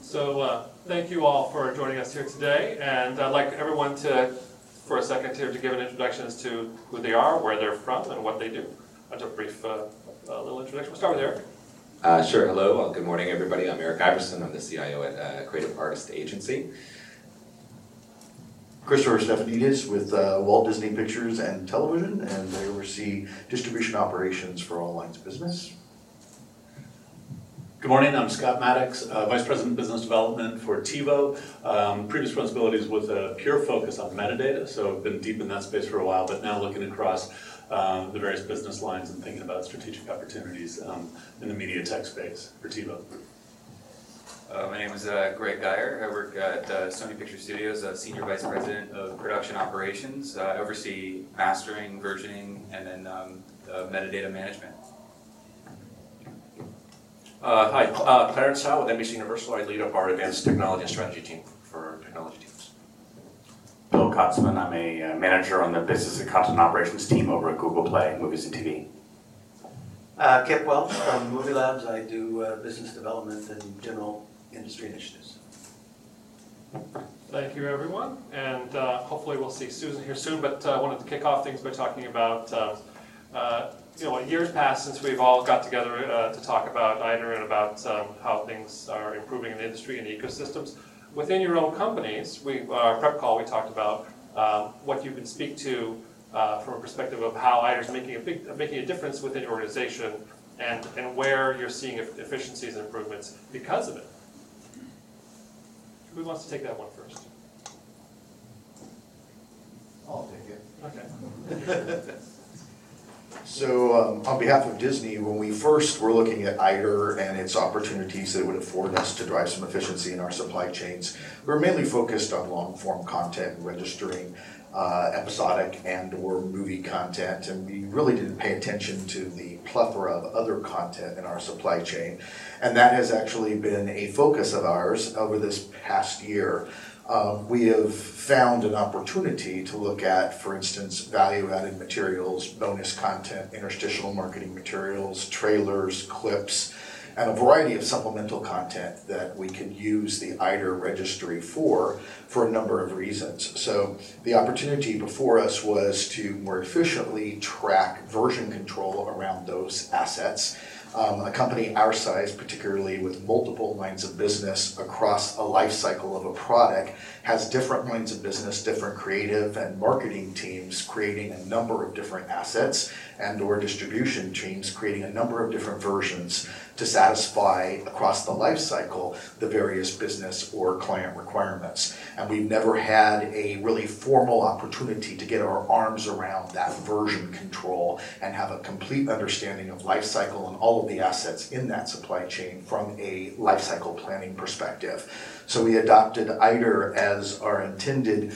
Thank you all for joining us here today, and I'd like everyone to, for a second here, to give an introduction as to who they are, where they're from, and what they do. I'll do a brief little introduction. We'll start with Eric. Sure. Hello. Well, good morning, everybody. I'm Eric Iverson. I'm the CIO at Creative Artist Agency. Christopher Stefanidis with Walt Disney Pictures and Television, and I oversee distribution operations for all lines of business. Good morning, I'm Scott Maddox, Vice President of Business Development for TiVo. Previous responsibilities with a pure focus on metadata, so I've been deep in that space for a while, but now looking across the various business lines and thinking about strategic opportunities in the media tech space for TiVo. My name is Greg Geyer. I work at Sony Picture Studios, Senior Vice President of Production Operations. I oversee mastering, versioning, and then metadata management. Hi, Clarence Howe with NBC Universal. I lead up our advanced technology and strategy team for our technology teams. Bill Kotzman. I'm a manager on the business and content operations team over at Google Play Movies and TV. Kip Welch from Movie Labs. I do business development and general industry initiatives. Thank you, everyone, and hopefully we'll see Susan here soon, but I wanted to kick off things by talking about years passed since we've all got together to talk about ITER and about how things are improving in the industry and the ecosystems. Within your own companies, our prep call, we talked about what you can speak to from a perspective of how ITER is making a difference within your organization and where you're seeing efficiencies and improvements because of it. Who wants to take that one first? I'll take it. Okay. So on behalf of Disney, when we first were looking at ITER and its opportunities that it would afford us to drive some efficiency in our supply chains, we were mainly focused on long-form content and registering episodic and or movie content, and we really didn't pay attention to the plethora of other content in our supply chain. And that has actually been a focus of ours over this past year. We have found an opportunity to look at, for instance, value-added materials, bonus content, interstitial marketing materials, trailers, clips, and a variety of supplemental content that we could use the ITER registry for a number of reasons. So the opportunity before us was to more efficiently track version control around those assets. A company our size, particularly with multiple lines of business across a life cycle of a product, has different lines of business, different creative and marketing teams creating a number of different assets and or distribution teams creating a number of different versions to satisfy across the life cycle the various business or client requirements. And we've never had a really formal opportunity to get our arms around that version control and have a complete understanding of life cycle and all of the assets in that supply chain from a life cycle planning perspective. So we adopted ITER as our intended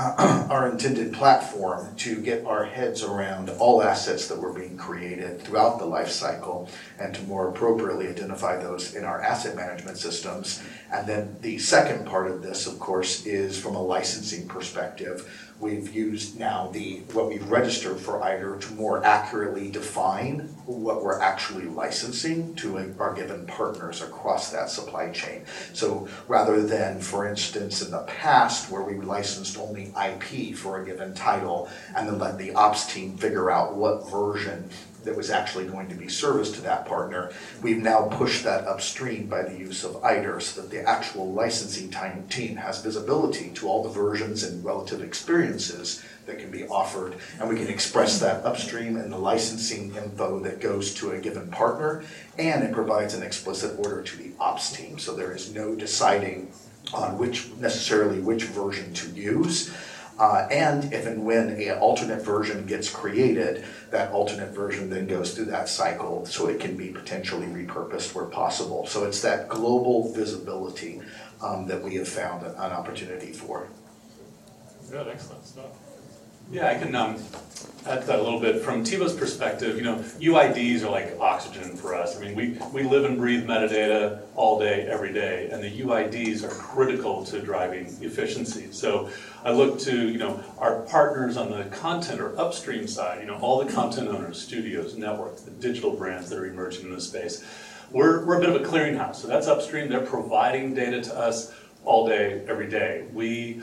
platform to get our heads around all assets that were being created throughout the life cycle and to more appropriately identify those in our asset management systems. And then the second part of this, of course, is from a licensing perspective. We've used now what we've registered for ITER to more accurately define what we're actually licensing to our given partners across that supply chain. So rather than, for instance, in the past where we licensed only IP for a given title and then let the ops team figure out what version that was actually going to be serviced to that partner, we've now pushed that upstream by the use of ITER so that the actual licensing team has visibility to all the versions and relative experiences that can be offered, and we can express that upstream in the licensing info that goes to a given partner, and it provides an explicit order to the ops team, so there is no deciding on which version to use. And if and when an alternate version gets created, that alternate version then goes through that cycle so it can be potentially repurposed where possible. So it's that global visibility that we have found an opportunity for. Good, excellent stuff. Yeah, I can add to that a little bit. From TiVo's perspective, UIDs are like oxygen for us. I mean, we live and breathe metadata all day, every day, and the UIDs are critical to driving efficiency. So I look to, our partners on the content or upstream side, all the content owners, studios, networks, the digital brands that are emerging in this space. We're a bit of a clearinghouse, so that's upstream. They're providing data to us all day, every day. We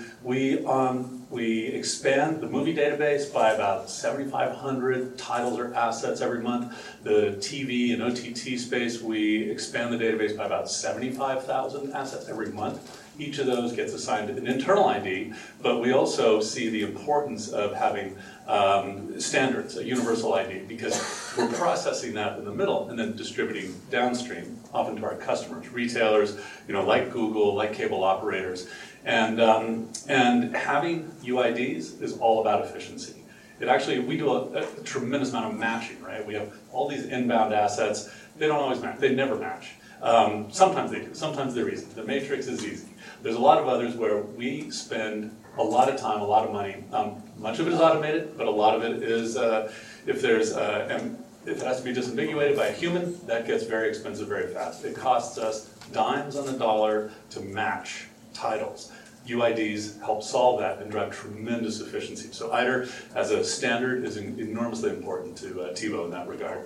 expand the movie database by about 7,500 titles or assets every month. The TV and OTT space, we expand the database by about 75,000 assets every month. Each of those gets assigned an internal ID, but we also see the importance of having standards, a universal ID, because we're processing that in the middle and then distributing downstream, often to our customers, retailers, like Google, like cable operators. And having UIDs is all about efficiency. We do a tremendous amount of matching, right? We have all these inbound assets. They don't always match. They never match. Sometimes they do. Sometimes they're easy. The matrix is easy. There's a lot of others where we spend a lot of time, a lot of money. Much of it is automated, but a lot of it is, if it has to be disambiguated by a human, that gets very expensive very fast. It costs us dimes on the dollar to match titles. UIDs help solve that and drive tremendous efficiency. So IDER as a standard is enormously important to TiVo in that regard.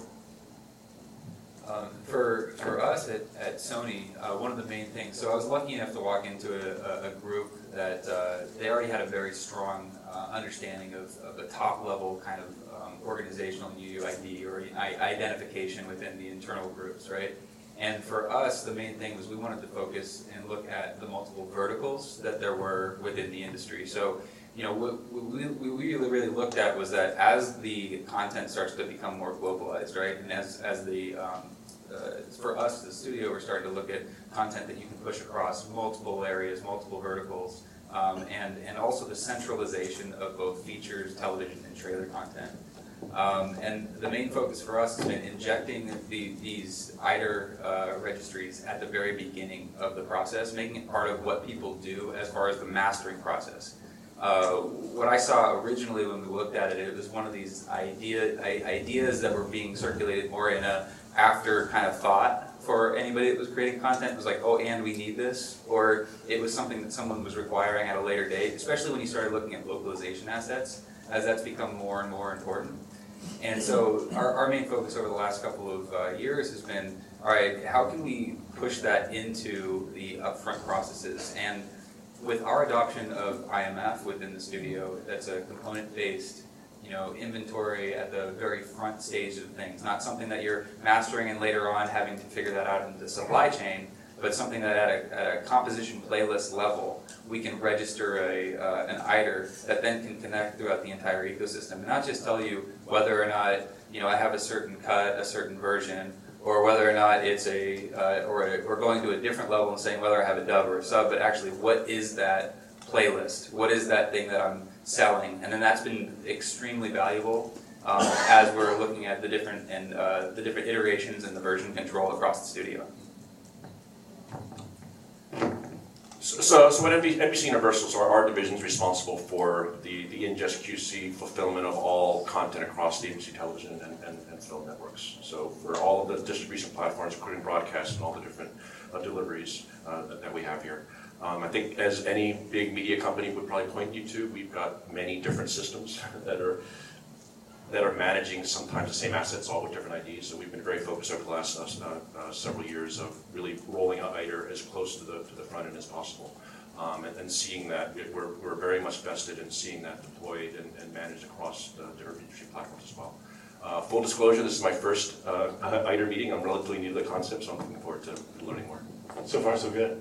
For us at Sony, one of the main things, so I was lucky enough to walk into a group that they already had a very strong understanding of the top level kind of organizational UUID or identification within the internal groups, right? And for us, the main thing was we wanted to focus and look at the multiple verticals that there were within the industry. So, what we really looked at was that as the content starts to become more globalized, right, and as the for us, the studio, we're starting to look at content that you can push across multiple areas, multiple verticals, and also the centralization of both features, television, and trailer content. And the main focus for us has been injecting these IDER registries at the very beginning of the process, making it part of what people do as far as the mastering process. What I saw originally when we looked at it, it was one of these ideas that were being circulated more in a after kind of thought for anybody that was creating content. It was like, oh, and we need this, or it was something that someone was requiring at a later date, especially when you started looking at localization assets, as that's become more and more important. And so our main focus over the last couple of years has been, all right, how can we push that into the upfront processes? And with our adoption of IMF within the studio, that's a component-based inventory at the very front stage of things, not something that you're mastering and later on having to figure that out in the supply chain, but something that at a composition playlist level, we can register an IDER that then can connect throughout the entire ecosystem, and not just tell you whether or not I have a certain cut, a certain version, or whether or not it's or going to a different level and saying whether I have a dub or a sub, but actually what is that playlist? What is that thing that I'm selling? And then that's been extremely valuable as we're looking at the different iterations and the version control across the studio. So at NBC Universal, our division is responsible for the ingest, QC, fulfillment of all content across the ABC television and film networks. So for all of the distribution platforms, including broadcast and all the different deliveries that we have here. I think as any big media company would probably point you to, we've got many different systems that are managing sometimes the same assets, all with different IDs. So we've been very focused over the last several years of really rolling out IDER as close to the front end as possible, and seeing that we're very much vested in seeing that deployed and managed across the different industry platforms as well. Full disclosure, this is my first IDER meeting. I'm relatively new to the concept, so I'm looking forward to learning more. So far, so good.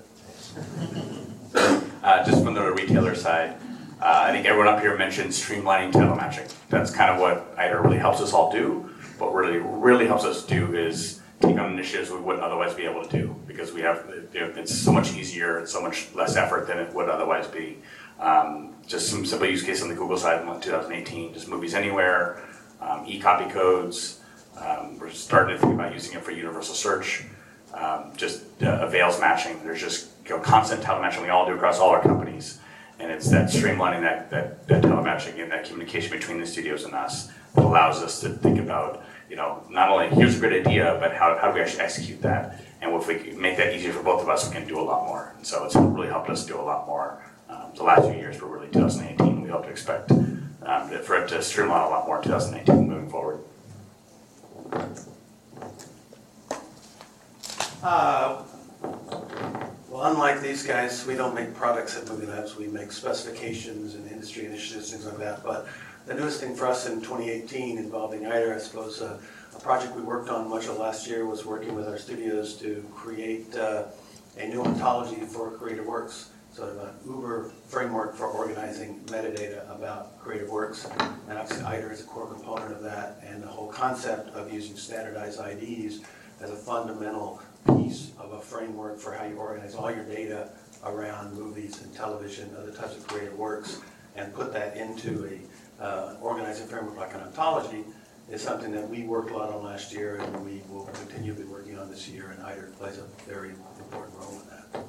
Just from the retailer side, I think everyone up here mentioned streamlining title matching. That's kind of what IDER really helps us all do. What really helps us do is take on initiatives we wouldn't otherwise be able to do, because we have, it's so much easier and so much less effort than it would otherwise be. Just some simple use case on the Google side in 2018, just movies anywhere, e-copy codes. We're starting to think about using it for universal search. Just avails matching. There's just constant title matching we all do across all our companies. And it's that streamlining that telematching and that communication between the studios and us that allows us to think about, not only here's a great idea, but how do we actually execute that? And if we can make that easier for both of us, we can do a lot more. And so it's really helped us do a lot more. The last few years were really 2018. We hope to expect for it to streamline a lot more in 2018 moving forward. Well, unlike these guys, we don't make products at Movie Labs. We make specifications and industry initiatives, things like that. But the newest thing for us in 2018 involving IDER, I suppose, a project we worked on much of last year was working with our studios to create a new ontology for creative works, sort of an Uber framework for organizing metadata about creative works. And obviously IDER is a core component of that, and the whole concept of using standardized IDs as a fundamental piece of a framework for how you organize all your data around movies and television, other types of creative works, and put that into an organizing framework like an ontology is something that we worked a lot on last year, and we will continue to be working on this year, and IDER plays a very important role in that.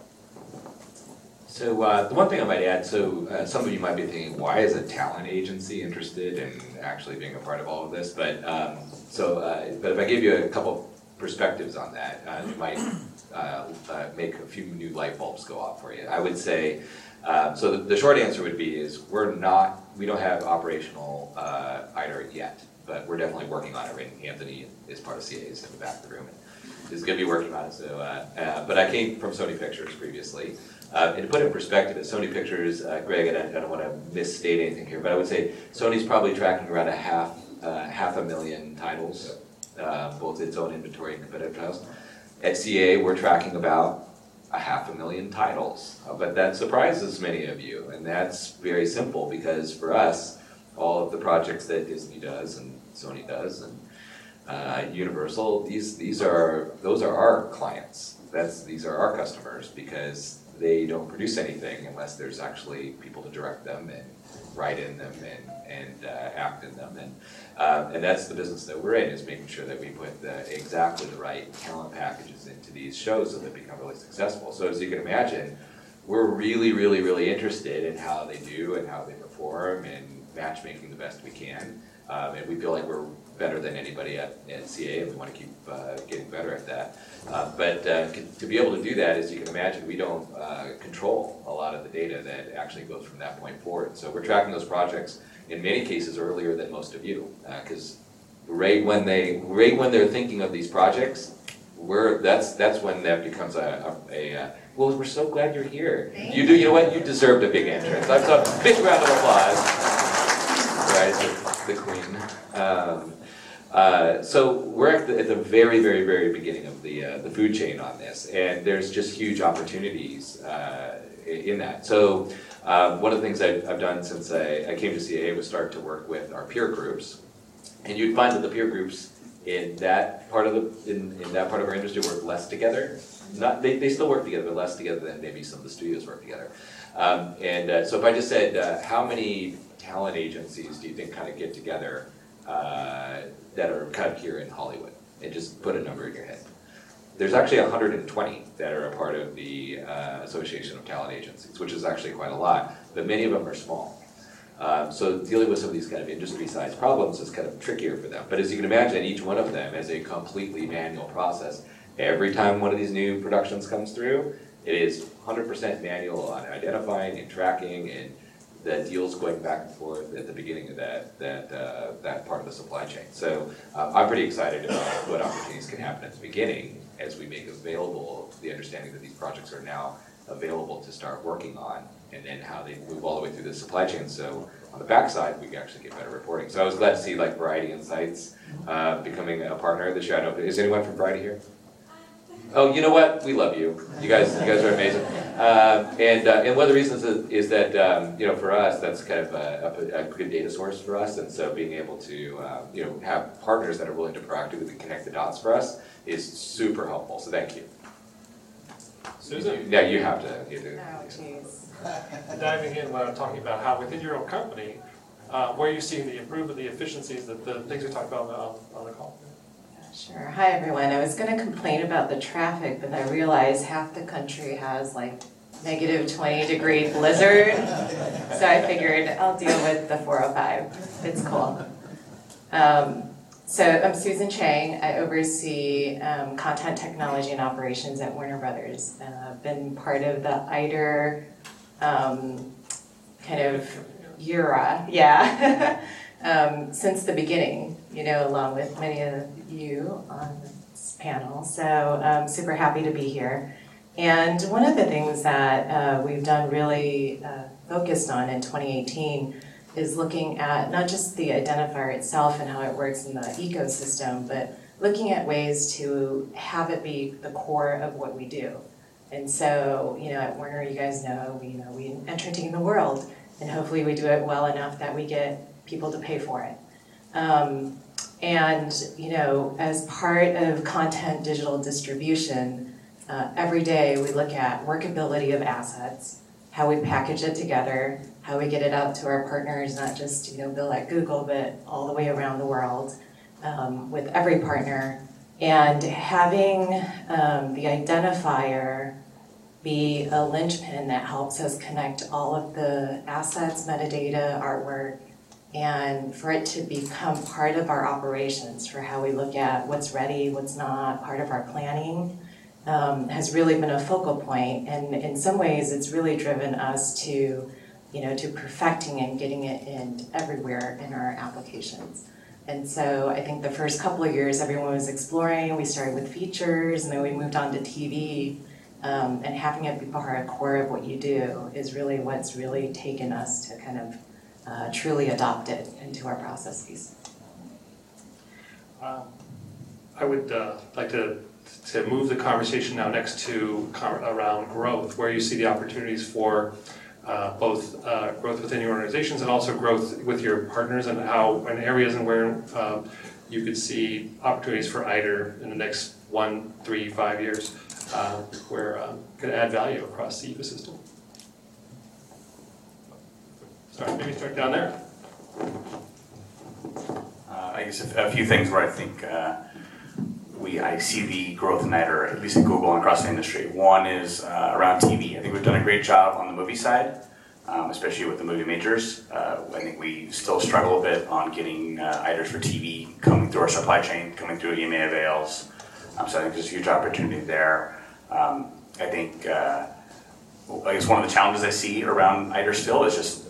So the one thing I might add, so some of you might be thinking, why is a talent agency interested in actually being a part of all of this? But but if I give you a couple perspectives on that, it might make a few new light bulbs go off for you. I would say, so the short answer would be is we don't have operational IDER yet, but we're definitely working on it. Right? Anthony is part of CA's in the back of the room and is going to be working on it. So, but I came from Sony Pictures previously. And to put it in perspective, at Sony Pictures, Greg, and I don't want to misstate anything here, but I would say Sony's probably tracking around half a million titles, both its own inventory and competitive titles. At CA, we're tracking about 500,000 titles, but that surprises many of you, and that's very simple because for us, all of the projects that Disney does and Sony does and Universal, those are our clients. These are our customers because they don't produce anything unless there's actually people to direct them and write in them and act in them. And that's the business that we're in, is making sure that we put exactly the right talent packages into these shows so that they become really successful. So as you can imagine, we're really, really, really interested in how they do and how they perform and matchmaking the best we can. And we feel like we're better than anybody at CA, and we want to keep getting better at that. But to be able to do that, as you can imagine, we don't control a lot of the data that actually goes from that point forward. So we're tracking those projects in many cases earlier than most of you, because right when they're thinking of these projects, that's when that becomes well, we're so glad you're here. You know what? You deserved a big entrance. So big round of applause. Right, the queen. So we're at the very, very, very beginning of the food chain on this, and there's just huge opportunities in that. So one of the things I've done since I came to CAA was start to work with our peer groups, and you'd find that the peer groups in that part of our industry work less together. They still work together, but less together than maybe some of the studios work together. So if I just said, how many talent agencies do you think kind of get together that are kind of here in Hollywood, and just put a number in your head? There's actually 120 that are a part of the Association of Talent Agencies, which is actually quite a lot, but many of them are small. So dealing with some of these kind of industry-sized problems is kind of trickier for them. But as you can imagine, each one of them is a completely manual process. Every time one of these new productions comes through, it is 100% manual on identifying and tracking and the deals going back and forth at the beginning of that part of the supply chain. So I'm pretty excited about what opportunities can happen at the beginning as we make available the understanding that these projects are now available to start working on, and then how they move all the way through the supply chain. So on the backside, we can actually get better reporting. So I was glad to see like Variety Insights becoming a partner this year. I don't know, is anyone from Variety here? Oh, you know what? We love you. You guys are amazing. And one of the reasons is that for us, that's kind of a good data source for us. And so being able to have partners that are willing to proactively connect the dots for us is super helpful. So thank you. Susan? Yeah, you have to. Oh, jeez. Diving in, talking about how within your own company, where you're seeing the improvement, the efficiencies, the things we talked about on the call. Sure. Hi, everyone. I was going to complain about the traffic, but I realized half the country has like negative 20-degree blizzard. So I figured I'll deal with the 405. It's cool. So I'm Susan Chang. I oversee content technology and operations at Warner Brothers. I've been part of the IDER kind of era, since the beginning, along with many of you on this panel. So I'm super happy to be here. And one of the things that we've done really focused on in 2018 is looking at not just the identifier itself and how it works in the ecosystem, but looking at ways to have it be the core of what we do. And so, at Warner, you guys know, we entertain the world, and hopefully we do it well enough that we get people to pay for it. As part of content digital distribution, every day we look at workability of assets, how we package it together, how we get it out to our partners, not just Bill at Google, but all the way around the world with every partner. And having the identifier be a linchpin that helps us connect all of the assets, metadata, artwork, and for it to become part of our operations, for how we look at what's ready, what's not, part of our planning, has really been a focal point. And in some ways, it's really driven us to perfecting and getting it in everywhere in our applications. And so I think the first couple of years, everyone was exploring. We started with features, and then we moved on to TV. And having it be part of core of what you do is really what's really taken us to kind of truly adopt it into our processes. I would like to move the conversation now next to around growth, where you see the opportunities for both growth within your organizations and also growth with your partners, and how in areas and where you could see opportunities for ITER in the next 1, 3, 5 years where could add value across the ecosystem. Maybe start down there. I guess a few things where I think I see the growth in ITER, at least in Google and across the industry. One is around TV. I think we've done a great job on the movie side, especially with the movie majors. I think we still struggle a bit on getting ITERs for TV coming through our supply chain, coming through EMA avails. So I think there's a huge opportunity there. I guess one of the challenges I see around ITER still is just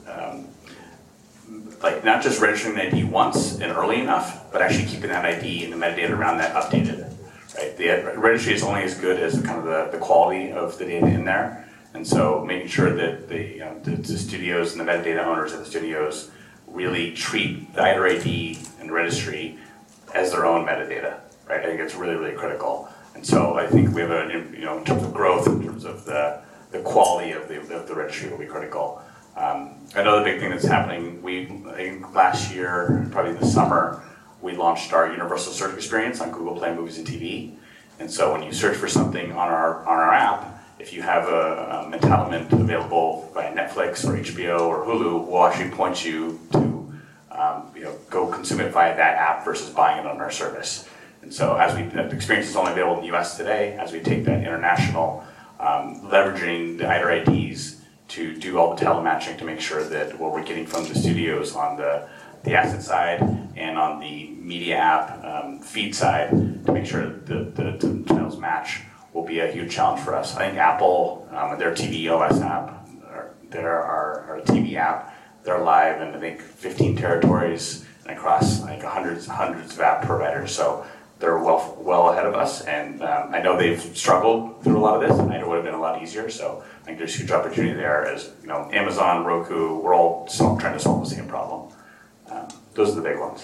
not just registering the ID once and early enough, but actually keeping that ID and the metadata around that updated. Right, the registry is only as good as kind of the quality of the data in there, and so making sure that the studios and the metadata owners of the studios really treat the ITER ID and registry as their own metadata. Right, I think it's really, really critical. And so I think we have in terms of growth, in terms of the quality of the registry will be critical. Another big thing that's happening, I think last year, probably this summer, we launched our universal search experience on Google Play Movies and TV. And so when you search for something on our app, if you have an entitlement available by Netflix or HBO or Hulu, we'll actually point you to go consume it via that app versus buying it on our service. And so the experience is only available in the US today, as we take that international, leveraging the ITER IDs to do all the telematching to make sure that what we're getting from the studios on the asset side and on the media app feed side to make sure that the titles match will be a huge challenge for us. I think Apple, their TV OS app, our TV app, they're live in I think 15 territories and across like hundreds of app providers. So they're well ahead of us, and I know they've struggled through a lot of this, and it would have been a lot easier. So I think there's huge opportunity there. As Amazon, Roku, we're all trying to solve the same problem. Those are the big ones.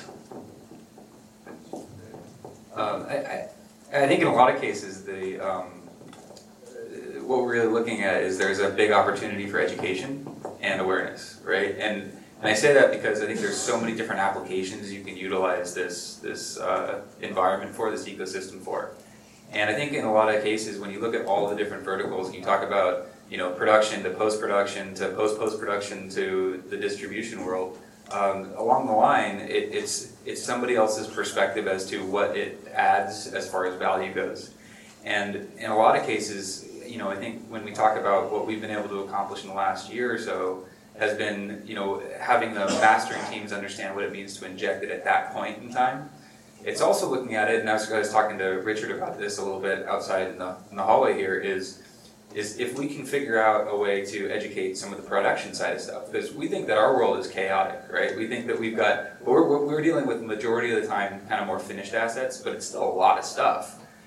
I think in a lot of cases, what we're really looking at is there's a big opportunity for education and awareness, right? And I say that because I think there's so many different applications you can utilize this environment for, this ecosystem for. And I think in a lot of cases, when you look at all the different verticals, and you talk about production to post-production to post-production to the distribution world, along the line, it's somebody else's perspective as to what it adds as far as value goes. And in a lot of cases, I think when we talk about what we've been able to accomplish in the last year or so, has been, having the mastering teams understand what it means to inject it at that point in time. It's also looking at it, and I was talking to Richard about this a little bit outside in the hallway here, is if we can figure out a way to educate some of the production side of stuff, because we think that our world is chaotic, right? We think that we're dealing with the majority of the time kind of more finished assets, but it's still a lot of stuff.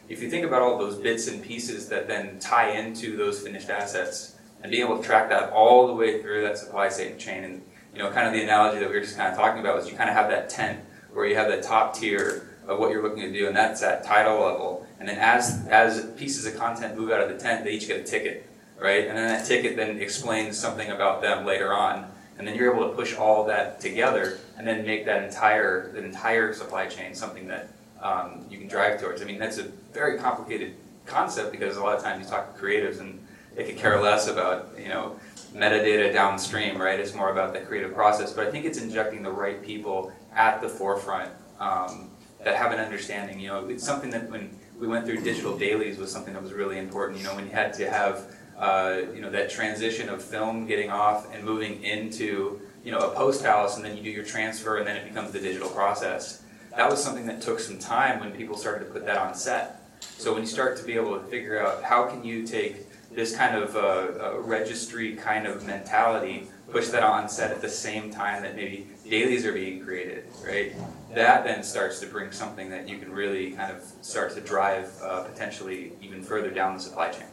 if you think about all those bits and pieces that then tie into those finished assets, and being able to track that all the way through that supply chain, and kind of the analogy that we were just kind of talking about was you kind of have that tent where you have the top tier of what you're looking to do, and that's at title level. And then as pieces of content move out of the tent, they each get a ticket, right? And then that ticket then explains something about them later on. And then you're able to push all that together and then make that entire supply chain something that you can drive towards. I mean, that's a very complicated concept because a lot of times you talk to creatives and they could care less about, metadata downstream, right? It's more about the creative process. But I think it's injecting the right people at the forefront that have an understanding. It's something that when we went through digital dailies was something that was really important. When you had to have that transition of film getting off and moving into a post house, and then you do your transfer, and then it becomes the digital process. That was something that took some time when people started to put that on set. So when you start to be able to figure out how can you take this kind of registry kind of mentality, push that on set at the same time that maybe dailies are being created, right? That then starts to bring something that you can really kind of start to drive potentially even further down the supply chain.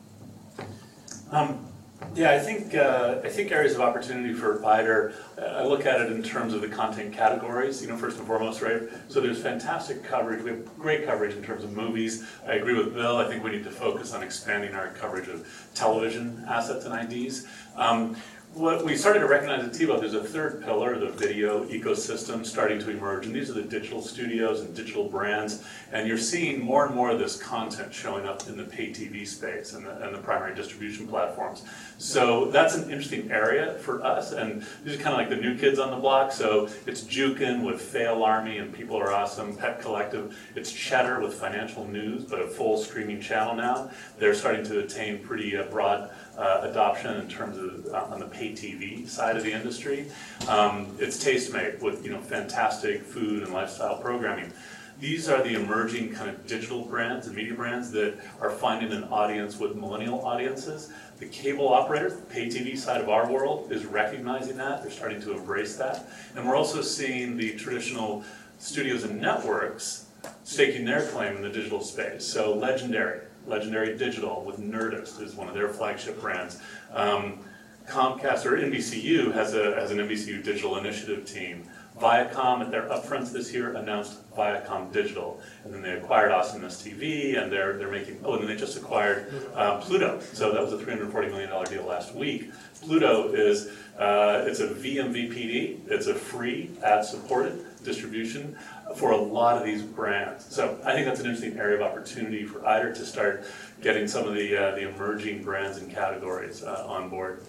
I think areas of opportunity for IDER, I look at it in terms of the content categories, first and foremost, right? So there's fantastic coverage. We have great coverage in terms of movies. I agree with Bill. I think we need to focus on expanding our coverage of television assets and IDs. What we started to recognize at TiVo, there's a third pillar, the video ecosystem starting to emerge, and these are the digital studios and digital brands, and you're seeing more and more of this content showing up in the pay TV space and the primary distribution platforms. So that's an interesting area for us, and these are kind of like the new kids on the block. So it's Jukin with Fail Army and People Are Awesome, Pet Collective. It's Cheddar with financial news, but a full streaming channel now. They're starting to attain pretty broad adoption in terms of on the pay TV side of the industry. It's Tastemade with fantastic food and lifestyle programming. These are the emerging kind of digital brands and media brands that are finding an audience with millennial audiences. The cable operators, the pay TV side of our world, is recognizing that. They're starting to embrace that. And we're also seeing the traditional studios and networks staking their claim in the digital space. So Legendary Digital with Nerdist is one of their flagship brands. Comcast or NBCU has an NBCU digital initiative team. Viacom at their upfronts this year announced Viacom Digital, and then they acquired Awesomeness TV, and they're making. Oh, and then they just acquired Pluto. So that was a $340 million deal last week. Pluto is it's a vMVPD. It's a free ad-supported distribution for a lot of these brands. So I think that's an interesting area of opportunity for IDER to start getting some of the emerging brands and categories on board.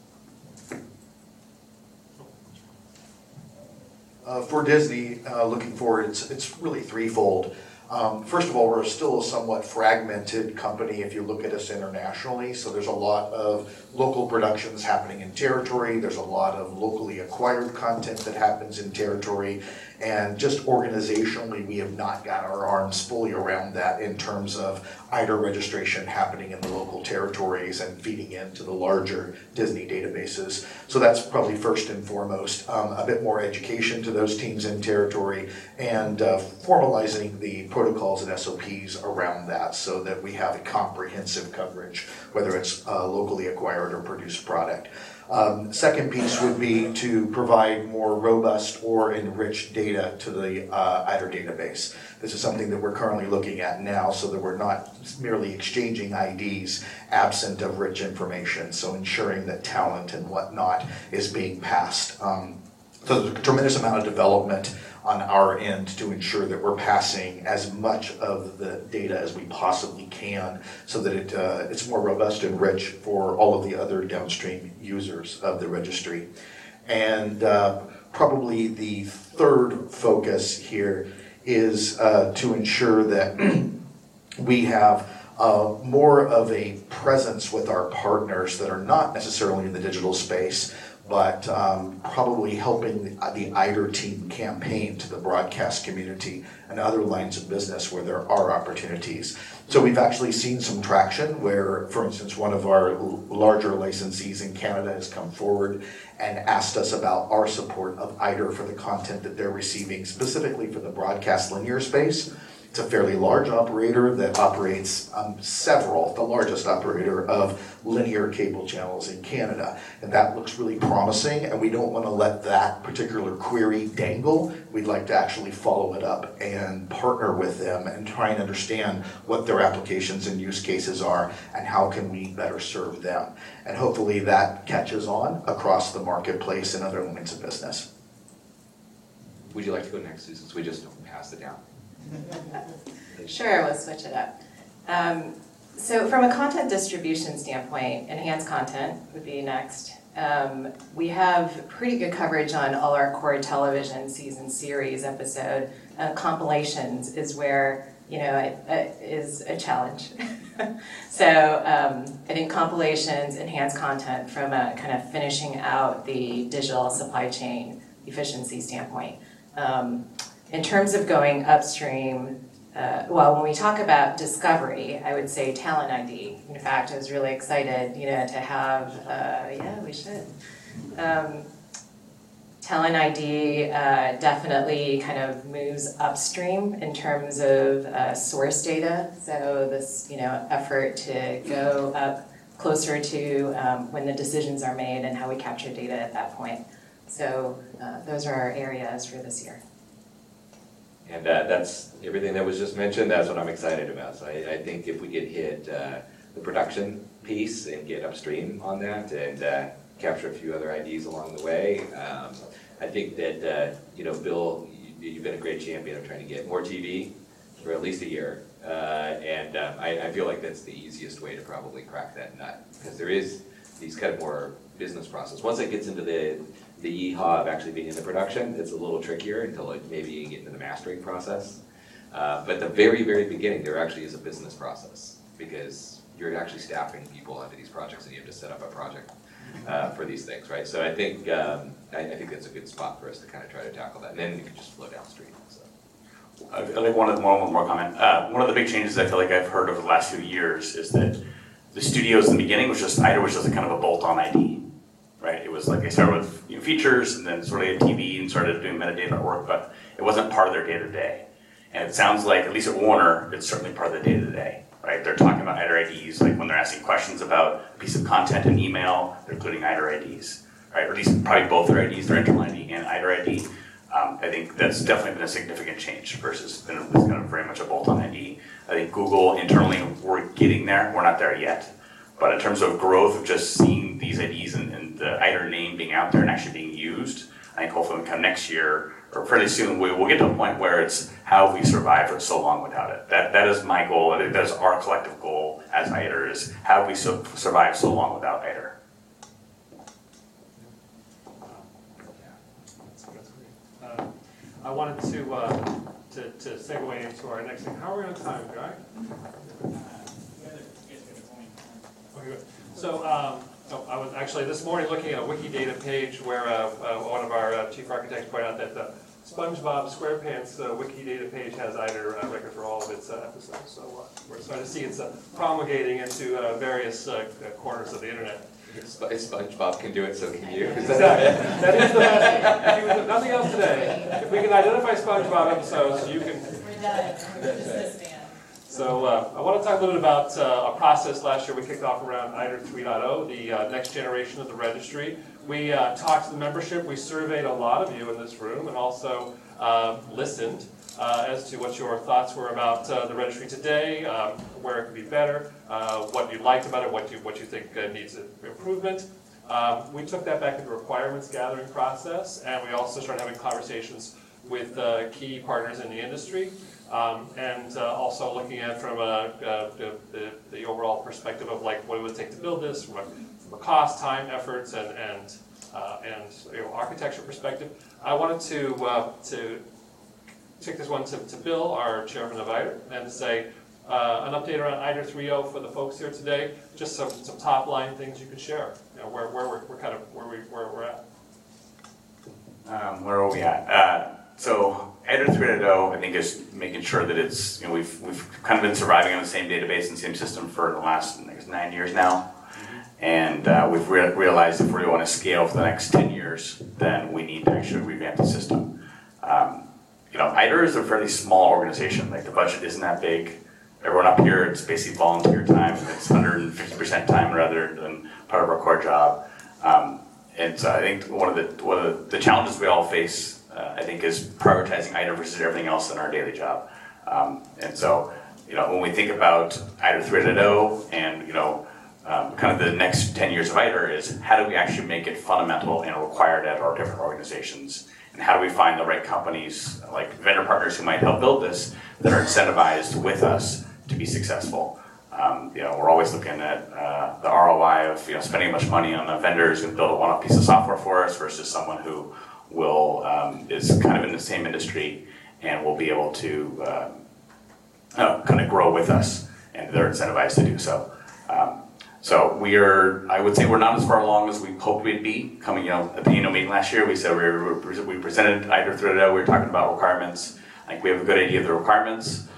For Disney, looking forward, it's really threefold. First of all, we're still a somewhat fragmented company if you look at us internationally. So there's a lot of local productions happening in territory. There's a lot of locally acquired content that happens in territory. And just organizationally, we have not got our arms fully around that in terms of IDER registration happening in the local territories and feeding into the larger Disney databases. So that's probably first and foremost, a bit more education to those teams in territory and formalizing the protocols and SOPs around that so that we have a comprehensive coverage, whether it's locally acquired or produced product. Second piece would be to provide more robust or enriched data to the IDER database. This is something that we're currently looking at now so that we're not merely exchanging IDs absent of rich information, so ensuring that talent and whatnot is being passed. So there's a tremendous amount of development on our end to ensure that we're passing as much of the data as we possibly can so that it's more robust and rich for all of the other downstream users of the registry. And probably the third focus here is to ensure that we have more of a presence with our partners that are not necessarily in the digital space, but probably helping the IDER team campaign to the broadcast community and other lines of business where there are opportunities. So we've actually seen some traction where, for instance, one of our larger licensees in Canada has come forward and asked us about our support of IDER for the content that they're receiving, specifically for the broadcast linear space. It's a fairly large operator that operates the largest operator of linear cable channels in Canada. And that looks really promising, and we don't want to let that particular query dangle. We'd like to actually follow it up and partner with them and try and understand what their applications and use cases are and how can we better serve them. And hopefully that catches on across the marketplace and other lines of business. Would you like to go next, Susan, since we just passed it down? Sure, we'll switch it up. So from a content distribution standpoint, enhanced content would be next. We have pretty good coverage on all our core television season series episode. Compilations is where, is a challenge. So I think compilations, enhanced content from a kind of finishing out the digital supply chain efficiency standpoint. In terms of going upstream, when we talk about discovery, I would say Talent ID. In fact, I was really excited, to have, we should. Talent ID definitely kind of moves upstream in terms of source data. So this, effort to go up closer to when the decisions are made and how we capture data at that point. So those are our areas for this year. And that's everything that was just mentioned. That's what I'm excited about. So I think if we could hit the production piece and get upstream on that and capture a few other IDs along the way, I think that, Bill, you've been a great champion of trying to get more TV for at least a year. And I feel like that's the easiest way to probably crack that nut, because there is these kind of more business process. Once it gets into the yeehaw of actually being in the production, it's a little trickier until maybe you get into the mastering process. But the very, very beginning, there actually is a business process, because you're actually staffing people onto these projects and you have to set up a project for these things, right? So I think that's a good spot for us to kind of try to tackle that. And then you can just flow downstream. So. I feel like one more comment. One of the big changes I feel like I've heard over the last few years is that the studios in the beginning was just a kind of a bolt-on ID. Right, it was like they started with features and then sort of had TV and started doing metadata work, but it wasn't part of their day-to-day. And it sounds like, at least at Warner, it's certainly part of the day-to-day, right? They're talking about IDER IDs, like when they're asking questions about a piece of content in email, they're including IDER IDs, right? Or at least probably both their IDs, their internal ID and IDER ID. I think that's definitely been a significant change versus been kind of very much a bolt-on ID. I think Google internally, we're getting there, we're not there yet. But in terms of growth of just seeing these IDs and the IDER name being out there and actually being used, I think hopefully come next year or pretty soon we'll get to a point where it's how have we survived for so long without it. That is my goal. I think that is our collective goal as IDER, is how have we survived so long without IDER. I wanted to segue into our next thing. How are we on time, Guy? Okay, good. So I was actually this morning looking at a Wikidata page where one of our chief architects pointed out that the SpongeBob SquarePants Wikidata page has IDER record for all of its episodes. So we're starting to see it's promulgating into various corners of the internet. If SpongeBob can do it, so can you. Exactly. That is the best thing. If you nothing else today, if we can identify SpongeBob episodes, you can. We're done. So I want to talk a little bit about a process last year we kicked off around IDER 3.0, the next generation of the registry. We talked to the membership, we surveyed a lot of you in this room, and also listened as to what your thoughts were about the registry today, where it could be better, what you liked about it, what you think needs improvement. We took that back into a requirements gathering process, and we also started having conversations with key partners in the industry. And also looking at from the overall perspective of like what it would take to build this, from a cost, time, efforts, and architecture perspective. I wanted to take this one to Bill, our chairman of IDER, and to say an update around IDER 3.0 for the folks here today. Just some top line things you can share. Where we're at. Where are we at? So IDER 3.0, I think, is making sure that it's, we've kind of been surviving on the same database and same system for the last, 9 years now. And we've realized if we want to scale for the next 10 years, then we need to actually revamp the system. IDER is a fairly small organization. Like the budget isn't that big. Everyone up here, it's basically volunteer time. It's 150% time rather than part of our core job. And so I think one of the challenges we all face, I think, is prioritizing IDER versus everything else in our daily job. And so, when we think about IDER 3.0 and, kind of the next 10 years of IDER is how do we actually make it fundamental and required at our different organizations? And how do we find the right companies, like vendor partners who might help build this, that are incentivized with us to be successful? We're always looking at the ROI of spending much money on a vendor who's going to build a one-off piece of software for us versus someone who will is kind of in the same industry and will be able to kind of grow with us, and they're incentivized to do so. So I would say we're not as far along as we hoped we'd be. Coming, at the annual meeting last year, we said we presented IDER 3.0, we were talking about requirements. I think we have a good idea of the requirements.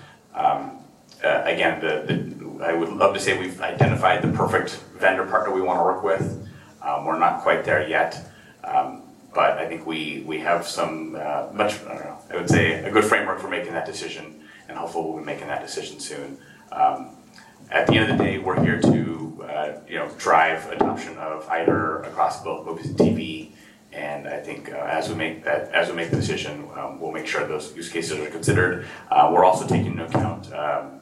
Again, I would love to say we've identified the perfect vendor partner we want to work with. We're not quite there yet, but I think we have some I would say a good framework for making that decision, and hopefully we'll be making that decision soon. At the end of the day, we're here to drive adoption of IDER across both movies and TV. And I think as we make the decision, we'll make sure those use cases are considered. We're also taking into account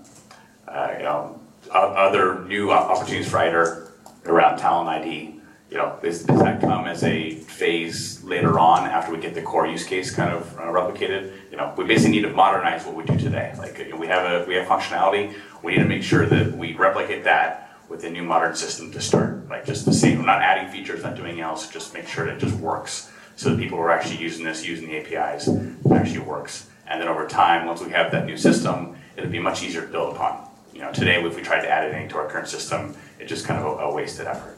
other new opportunities for IDER around talent ID. Does that come as a phase later on after we get the core use case kind of replicated? We basically need to modernize what we do today. Like we have functionality. We need to make sure that we replicate that with a new modern system to start. Like just the same, we're not adding features, not doing else. Just make sure that it just works, so that people who are actually using the APIs, it actually works. And then over time, once we have that new system, it'll be much easier to build upon. Today, if we tried to add anything to our current system, it's just kind of a wasted effort.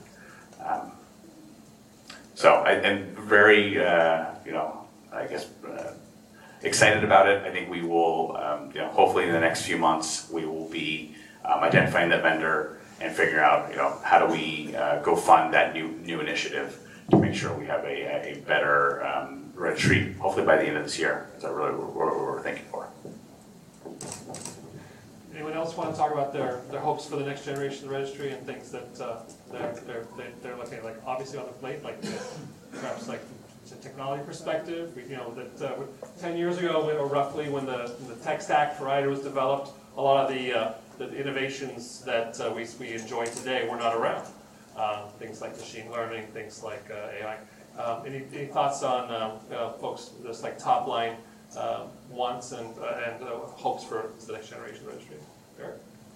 So I'm very, excited about it. I think we will, hopefully in the next few months, we will be identifying that vendor and figuring out, how do we go fund that new initiative to make sure we have a better registry, hopefully by the end of this year. Is that really what we're thinking for? Anyone else want to talk about their hopes for the next generation of the registry and things that they're looking at, like obviously on the plate, like perhaps like from a technology perspective, 10 years ago or roughly when the tech stack for IDER was developed, a lot of the innovations that we enjoy today were not around. Things like machine learning, things like AI. Any thoughts on folks just like top line wants and hopes for the next generation registry? Eric?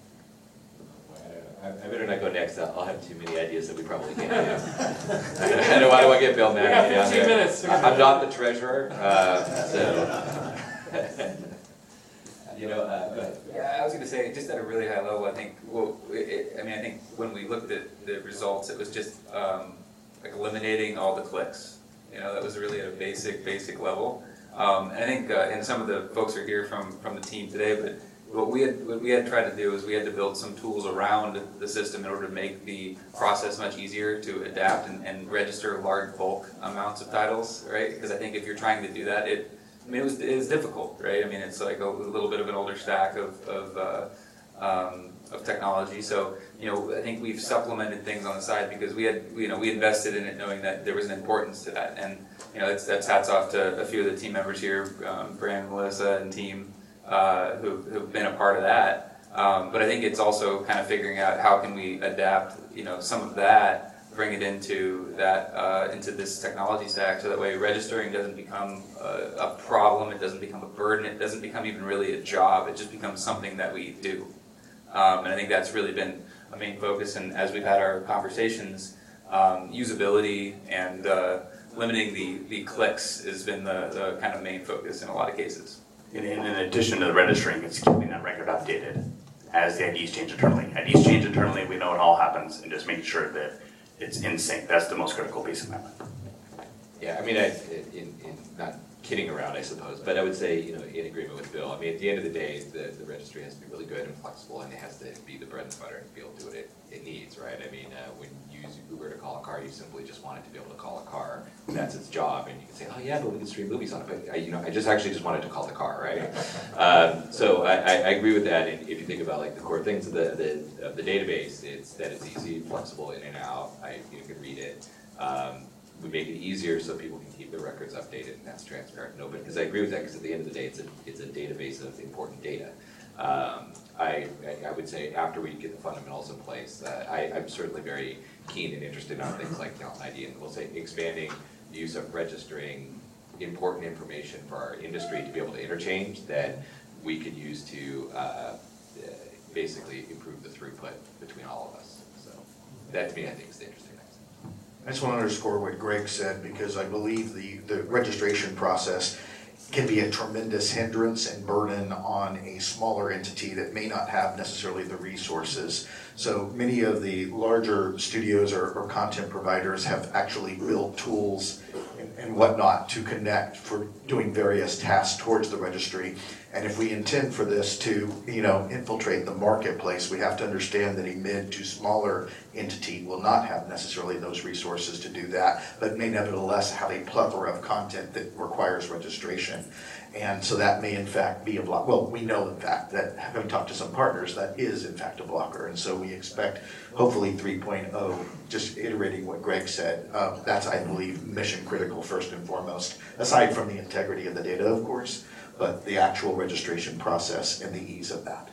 I better not go next. I'll have too many ideas that we probably can't do. I don't want to get Bill mad. We got 15 minutes. I'm not the treasurer, so. Go ahead. Yeah, I was going to say, just at a really high level, I think. I think when we looked at the results, it was just like eliminating all the clicks. That was really at a basic level. And I think, and some of the folks are here from the team today, but what we had tried to do is we had to build some tools around the system in order to make the process much easier to adapt and register large bulk amounts of titles, right? Because I think if you're trying to do that, it was difficult, right? It's like a little bit of an older stack of technology. So I think we've supplemented things on the side because we invested in it knowing that there was an importance to that, and that's hats off to a few of the team members here, Brand, Melissa, and team who've been a part of that. But I think it's also kind of figuring out how can we adapt some of that, bring it into that into this technology stack, so that way registering doesn't become a problem, it doesn't become a burden, it doesn't become even really a job, it just becomes something that we do. And I think that's really been a main focus, and as we've had our conversations, usability and limiting the clicks has been the kind of main focus in a lot of cases. In addition to the registering, it's keeping that record updated as the IDs change internally. IDs change internally, we know it all happens, and just making sure that it's in sync. That's the most critical piece of that. Yeah, in not kidding around, I suppose, but I would say, in agreement with Bill, at the end of the day, the registry has to be really good and flexible, and it has to be the bread and butter and be able to do what it needs, right? When you use Uber to call a car, you simply just want it to be able to call a car. That's its job, and you can say, oh yeah, but we can stream movies on it, but I just wanted to call the car, right? So I agree with that, and if you think about like the core things of the database, it's that it's easy, flexible, in and out, you can read it. We make it easier so people can keep their records updated, and that's transparent and open, because I agree with that, because at the end of the day, it's a database of important data. I would say after we get the fundamentals in place, I'm certainly very keen and interested on things like talent ID, and we'll say expanding the use of registering important information for our industry to be able to interchange that we could use to basically improve the throughput between all of us. So that to me, I think is the interesting thing. I just want to underscore what Greg said, because I believe the registration process can be a tremendous hindrance and burden on a smaller entity that may not have necessarily the resources. So many of the larger studios or content providers have actually built tools and whatnot to connect for doing various tasks towards the registry. And if we intend for this to, infiltrate the marketplace, we have to understand that a mid to smaller entity will not have necessarily those resources to do that, but may nevertheless have a plethora of content that requires registration. And so that may in fact be a block. Well, we know in fact that, having talked to some partners, that is in fact a blocker. And so we expect hopefully 3.0, just iterating what Greg said, that's, I believe, mission critical first and foremost, aside from the integrity of the data, of course, but the actual registration process and the ease of that.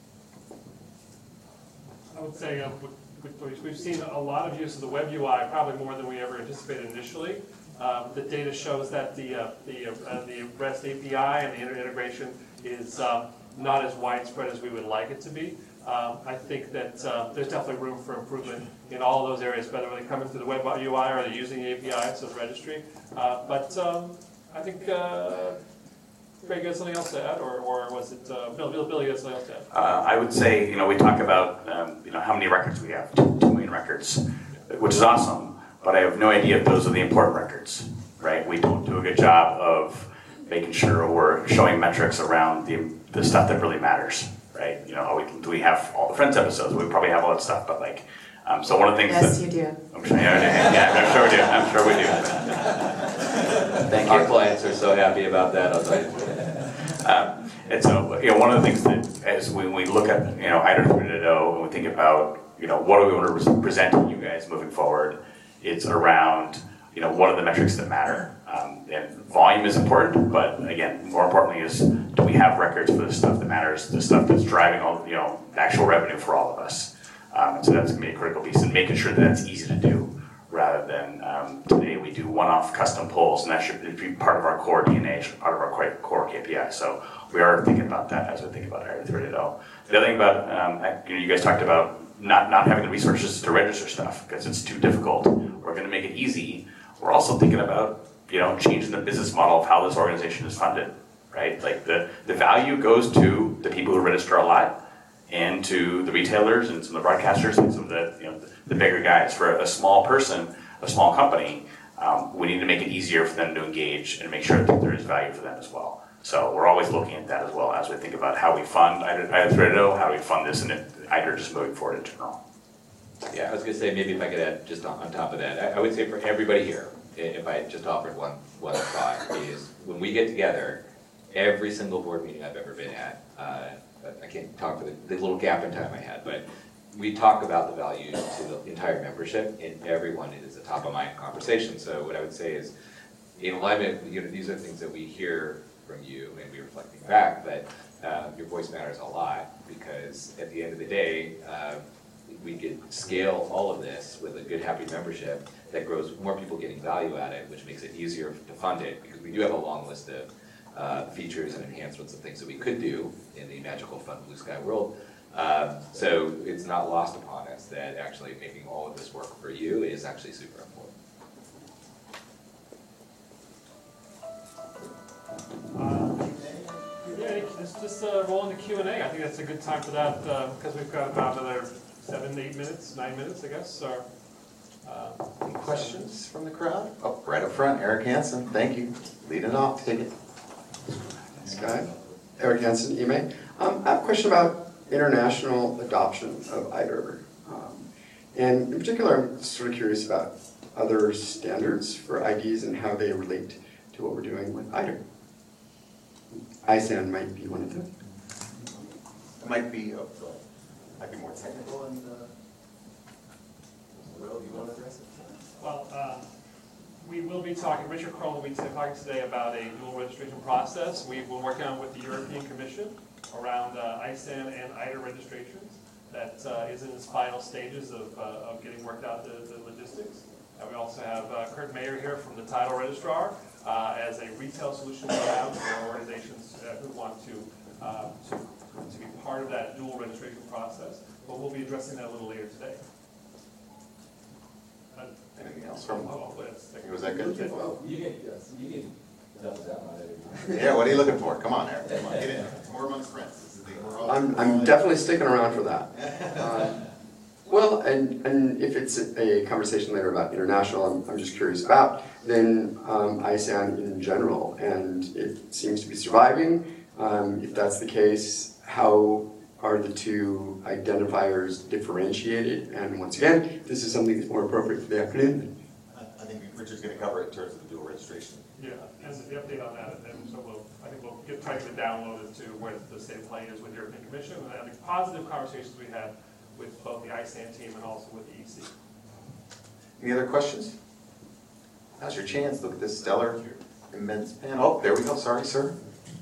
I would say we've seen a lot of use of the web UI, probably more than we ever anticipated initially. The data shows that the REST API and the integration is not as widespread as we would like it to be. I think that there's definitely room for improvement in all of those areas, whether they're coming through the web UI or they're using the API, so the registry. But I think Greg, you had something else to add, or was it Billy, you had something else to add? I would say, we talk about, how many records we have, 2 million records, which is awesome, but I have no idea if those are the important records, right? We don't do a good job of making sure we're showing metrics around the stuff that really matters, right? Do we have all the Friends episodes? We probably have all that stuff, but so one of the things Yes, you do. I'm sure, I'm sure we do. Thank you. Our clients are so happy about that, I'll tell you. And so, one of the things that, as when we look at, IDER 3.0, and we think about, what do we want to present to you guys moving forward, it's around, what are the metrics that matter? And volume is important, but again, more importantly is, do we have records for the stuff that matters, the stuff that's driving all, the actual revenue for all of us? And so that's going to be a critical piece, and making sure that that's easy to do, rather than today we do one-off custom polls, and that should be part of our core DNA, part of our core KPI. So we are thinking about that as we think about IDER 3.0. The other thing about, you guys talked about not having the resources to register stuff because it's too difficult. We're going to make it easy. We're also thinking about, changing the business model of how this organization is funded, right? Like the value goes to the people who register a lot, and to the retailers and some of the broadcasters and some of the bigger guys. For a small person, a small company, we need to make it easier for them to engage and make sure that there is value for them as well. So we're always looking at that as well as we think about how we fund IDER 3.0, how do we fund this, and IDER just moving forward in general. Yeah, I was going to say, maybe if I could add just on top of that, I would say for everybody here, if I just offered one thought, is when we get together, every single board meeting I've ever been at, I can't talk for the little gap in time I had, but we talk about the values to the entire membership, and everyone is a top of mind conversation. So what I would say is, in alignment, these are things that we hear from you, and we're reflecting back, but your voice matters a lot, because at the end of the day, we could scale all of this with a good, happy membership that grows more people getting value at it, which makes it easier to fund it, because we do have a long list of features and enhancements and things that we could do in the magical, fun, blue sky world. So it's not lost upon us that actually making all of this work for you is actually super important. Let's just roll into Q&A. I think that's a good time for that, because we've got about another 9 minutes, I guess. Or, any questions from the crowd? Oh, right up front, Eric Hansen, thank you. Lead it off, take it. Thanks, Guy. Eric Hansen, EMA. I have a question about international adoption of IDER. And in particular, I'm sort of curious about other standards for IDs and how they relate to what we're doing with IDER. ISAN might be one of them. It might be more technical and, Will, you want to address it? Well, we will be talking, Richard Kroll will be talking today about a dual registration process. We've been working on with the European Commission around ISAN and IDER registrations. That is in its final stages of getting worked out the logistics. And we also have Kurt Mayer here from the Title Registrar as a retail solution provider for organizations who want to be part of that dual registration process. But we'll be addressing that a little later today. Anything else from? Was that good? You get double down on it. Yeah, what are you looking for? Come on, Eric. Come on, get in. More amongst friends. This is the I'm definitely sticking around for that. Well, and if it's a conversation later about international, I'm just curious about, then ISAN in general, and it seems to be surviving. If that's the case, how are the two identifiers differentiated? And once again, this is something that's more appropriate for the afternoon. I think Richard's going to cover it in terms of the dual registration. Yeah, and the update on that, and so I think we'll try to get downloaded to where the state of play is with the European Commission, and I think positive conversations we had with both the ISAN team and also with the EC. Any other questions? Now's your chance. Look at this stellar, immense panel. Oh, there we go. Sorry, sir.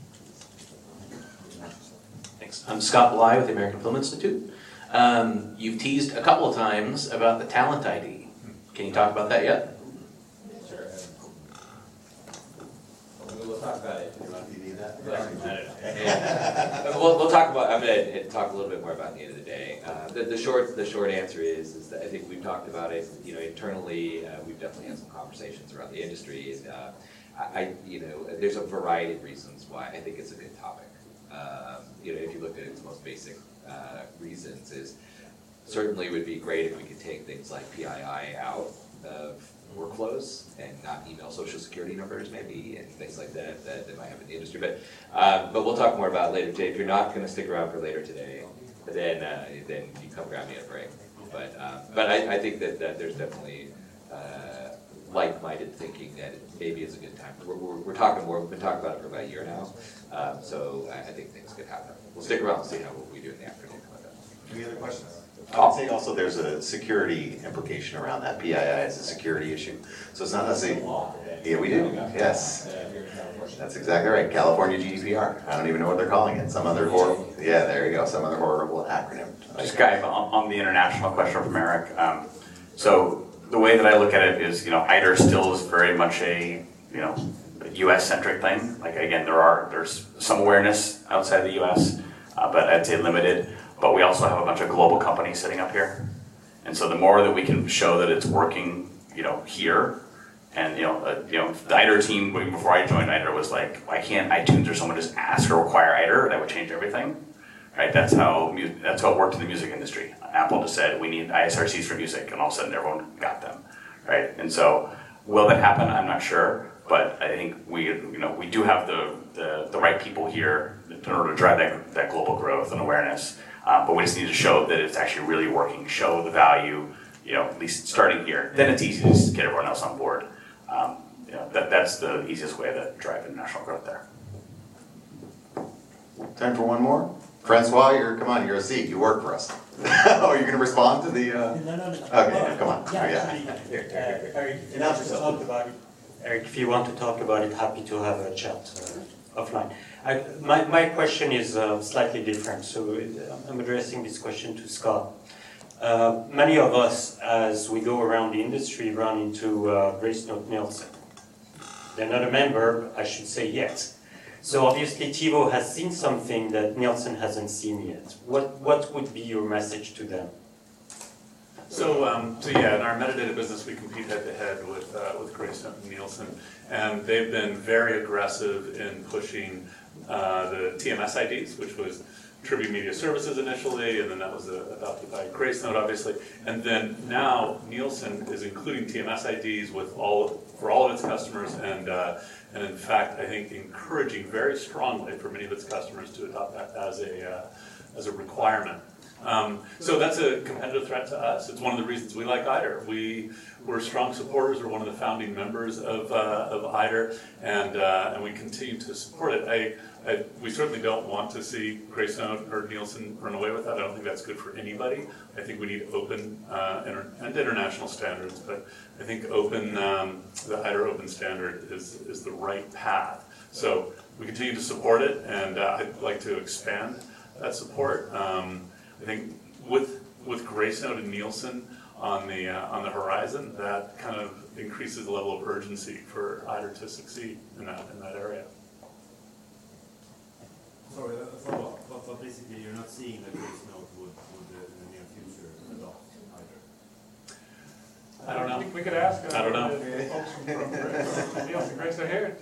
Thanks. I'm Scott Bly with the American Film Institute. You've teased a couple of times about the talent ID. Can you talk about that yet? Sure. We'll talk about it. You need that? We'll talk about. I'm going to talk a little bit more about the end of the day. The short answer is that I think we've talked about it. Internally, we've definitely had some conversations around the industry. There's a variety of reasons why I think it's a good topic. If you look at its most basic reasons, is certainly it would be great if we could take things like PII out of workflows and not email social security numbers maybe and things like that might happen in the industry. But we'll talk more about it later today. If you're not going to stick around for later today, then you come grab me at a break. But I think that there's definitely like-minded thinking that maybe is a good time. We're talking more. We've been talking about it for about a year now. So I think things could happen. We'll stick around and see what we do in the afternoon. Any other questions? I would say also there's a security implication around that. PII is a security issue. So it's not necessarily, yeah, we do, yes. That's exactly right. California GDPR. I don't even know what they're calling it. Some other horrible, yeah, there you go. Some other horrible acronym. Just Guy, on the international question from Eric. So the way that I look at it is, IDER still is very much a US-centric thing. Like again, there's some awareness outside the US, but I'd say limited. But we also have a bunch of global companies sitting up here, and so the more that we can show that it's working, here, and the IDER team before I joined IDER was like, why can't iTunes or someone just ask or require IDER? That would change everything, right? That's how it worked in the music industry. Apple just said we need ISRCs for music, and all of a sudden everyone got them, right? And so will that happen? I'm not sure. But I think we do have the right people here in order to drive that global growth and awareness. But we just need to show that it's actually really working, show the value, at least starting here. Then it's easy to just get everyone else on board. That's the easiest way to drive international growth there. Time for one more? Francois, you're a C. You work for us. Oh, are you going to respond to the? No. Okay, come on. Eric, if you want to talk about it, happy to have a chat offline. My question is slightly different, so I'm addressing this question to Scott. Many of us, as we go around the industry, run into Grace Note Nielsen. They're not a member, I should say yet. So obviously TiVo has seen something that Nielsen hasn't seen yet. What would be your message to them? So yeah, in our metadata business, we compete head-to-head with Grace Note and Nielsen, and they've been very aggressive in pushing the TMS IDs, which was Tribune Media Services initially, and then that was adopted by Grace Note, obviously, and then now Nielsen is including TMS IDs for all of its customers, and in fact, I think encouraging very strongly for many of its customers to adopt that as a requirement. So that's a competitive threat to us. It's one of the reasons we like ITER. We're strong supporters. We're one of the founding members of ITER, and we continue to support it. We certainly don't want to see Greystone or Nielsen run away with that. I don't think that's good for anybody. I think we need open and international standards, but I think the ITER open standard is the right path. So we continue to support it, and I'd like to expand that support. I think with Greystone and Nielsen on the horizon, that kind of increases the level of urgency for ITER to succeed in that area. Sorry, a follow-up. But basically, you're not seeing that Greystone would in the near future adopt ITER? I don't know. We could ask. I don't know. Folks from Nielsen, Greystone here.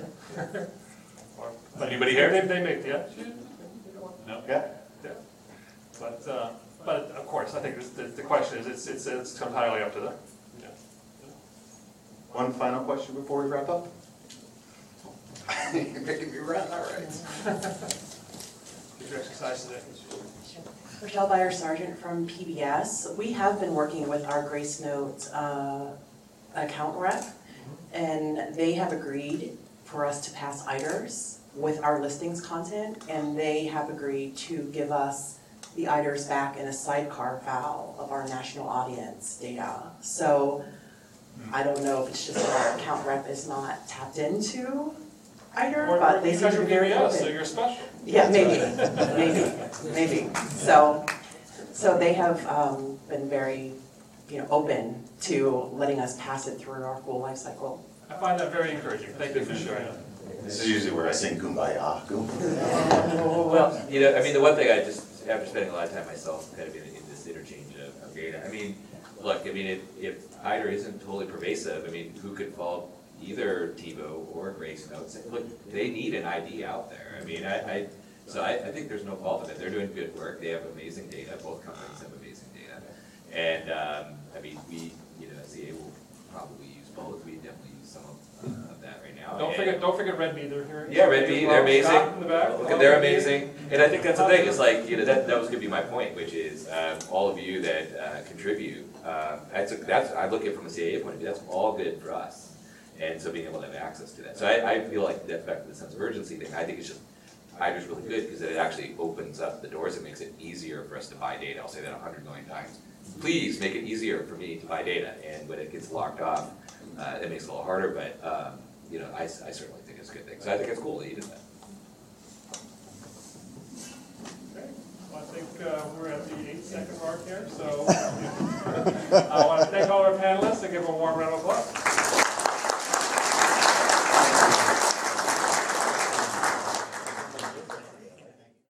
Anybody here? They make the No. Yeah. But of course, I think the question is, it's entirely up to them. Yeah. One final question before we wrap up? You're making me run, all right. Did you exercise today? Rochelle Byer-Sargent from PBS. We have been working with our Grace Note account rep, and they have agreed for us to pass ITERs with our listings content, and they have agreed to give us the ITERs back in a sidecar file of our national audience data. So I don't know if it's just that our account rep is not tapped into ITER, but they seem to be very open. So you're special. Yeah, maybe. So they have been very, open to letting us pass it through our full life cycle. I find that very encouraging. Thank you for sharing. This is usually where I sing Kumbaya. Well, the one thing after spending a lot of time myself kind of in this interchange of data, if ITER isn't totally pervasive, who could fault either TiVo or Greystone? Look, they need an ID out there. I think there's no fault in it. They're doing good work. They have amazing data. Both companies have amazing data. And, we, SCA will probably use both. We definitely use some of that right now. Don't forget Red Bee. They're here. Yeah, Red Bee, they're amazing. Scott in the back. Look, they're amazing. And I think that's the thing. It's like, that was gonna be my point, which is all of you that contribute. I look at it from a CAA point of view. That's all good for us. And so being able to have access to that. So I feel like that back to the sense of urgency thing, I think it's just, ITER's really good because it actually opens up the doors. It makes it easier for us to buy data. I'll say that 100 million times. Please make it easier for me to buy data. And when it gets locked off, it makes it a little harder, but I certainly think it's a good thing. So I think it's cool that you did that. Okay. Well, I think we're at the 8-second mark here. So I want to thank all our panelists and give them a warm round of applause.